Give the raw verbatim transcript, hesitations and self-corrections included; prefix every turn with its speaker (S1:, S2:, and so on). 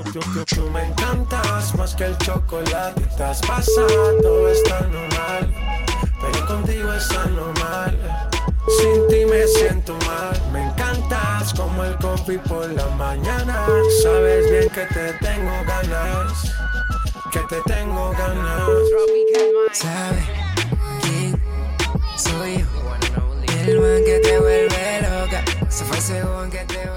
S1: Tú, tú, tú me encantas más que el chocolate. Estás pasada, todo está normal, pero contigo es anormal. Sin ti me siento mal. Me encantas como el coffee por la mañana. Sabes bien que te tengo ganas, que te tengo ganas.
S2: ¿Sabes quién soy yo? El man que te vuelve loca. Se fue ese one que te